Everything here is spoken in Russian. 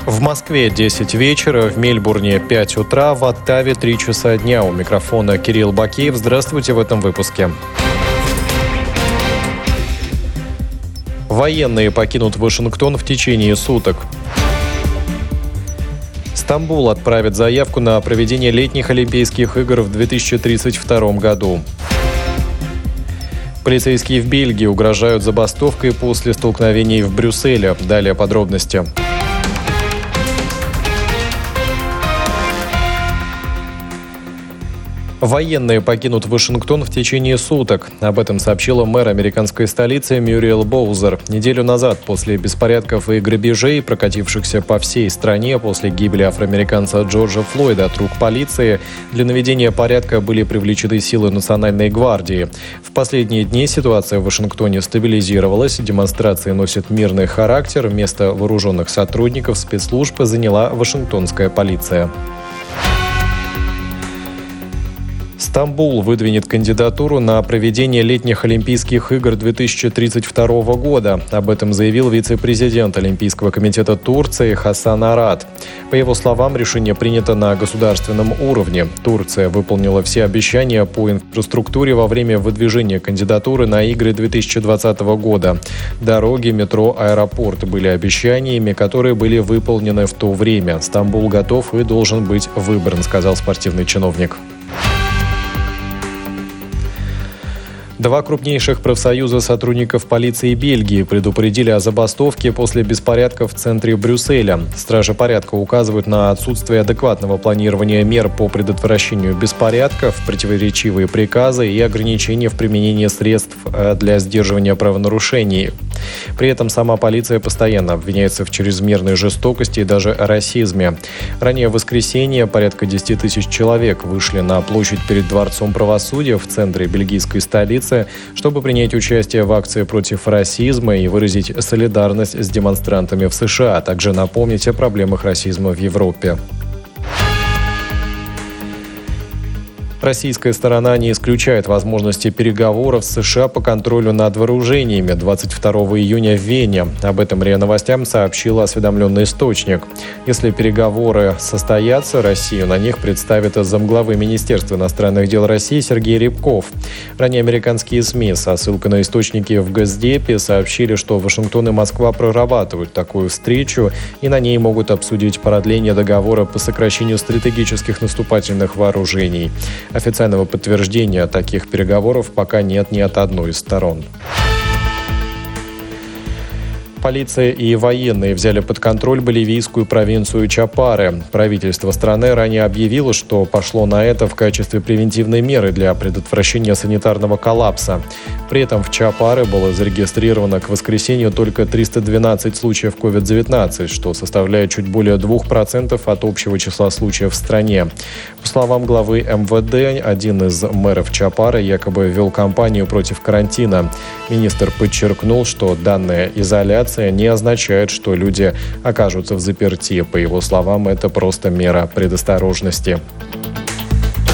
В Москве 10 вечера, в Мельбурне 5 утра, в Оттаве 3 часа дня. У микрофона Кирилл Бакеев. Здравствуйте в этом выпуске. Военные покинут Вашингтон в течение суток. Стамбул отправит заявку на проведение летних Олимпийских игр в 2032 году. Полицейские в Бельгии угрожают забастовкой после столкновений в Брюсселе. Далее подробности. Военные покинут Вашингтон в течение суток. Об этом сообщила мэр американской столицы Мюриэл Боузер. Неделю назад, после беспорядков и грабежей, прокатившихся по всей стране после гибели афроамериканца Джорджа Флойда от рук полиции, для наведения порядка были привлечены силы Национальной гвардии. В последние дни ситуация в Вашингтоне стабилизировалась, демонстрации носят мирный характер, место вооруженных сотрудников спецслужб заняла Вашингтонская полиция. Стамбул выдвинет кандидатуру на проведение летних Олимпийских игр 2032 года. Об этом заявил вице-президент Олимпийского комитета Турции Хасан Арат. По его словам, решение принято на государственном уровне. Турция выполнила все обещания по инфраструктуре во время выдвижения кандидатуры на игры 2020 года. Дороги, метро, аэропорт были обещаниями, которые были выполнены в то время. Стамбул готов и должен быть выбран, сказал спортивный чиновник. Два крупнейших профсоюза сотрудников полиции Бельгии предупредили о забастовке после беспорядков в центре Брюсселя. Стражи порядка указывают на отсутствие адекватного планирования мер по предотвращению беспорядков, противоречивые приказы и ограничения в применении средств для сдерживания правонарушений. При этом сама полиция постоянно обвиняется в чрезмерной жестокости и даже расизме. Ранее в воскресенье порядка 10 тысяч человек вышли на площадь перед Дворцом правосудия в центре бельгийской столицы, чтобы принять участие в акции против расизма и выразить солидарность с демонстрантами в США, а также напомнить о проблемах расизма в Европе. Российская сторона не исключает возможности переговоров с США по контролю над вооружениями 22 июня в Вене. Об этом РИА Новостям сообщил осведомленный источник. Если переговоры состоятся, Россию на них представит замглавы Министерства иностранных дел России Сергей Рябков. Ранее американские СМИ со ссылкой на источники в Госдепе сообщили, что Вашингтон и Москва прорабатывают такую встречу и на ней могут обсудить продление договора по сокращению стратегических наступательных вооружений. Официального подтверждения таких переговоров пока нет ни от одной из сторон. Полиция и военные взяли под контроль боливийскую провинцию Чапаре. Правительство страны ранее объявило, что пошло на это в качестве превентивной меры для предотвращения санитарного коллапса. При этом в Чапаре было зарегистрировано к воскресенью только 312 случаев COVID-19, что составляет чуть более 2% от общего числа случаев в стране. По словам главы МВД, один из мэров Чапаре якобы вел кампанию против карантина. Министр подчеркнул, что данная изоляция не означает, что люди окажутся в заперти. По его словам, это просто мера предосторожности.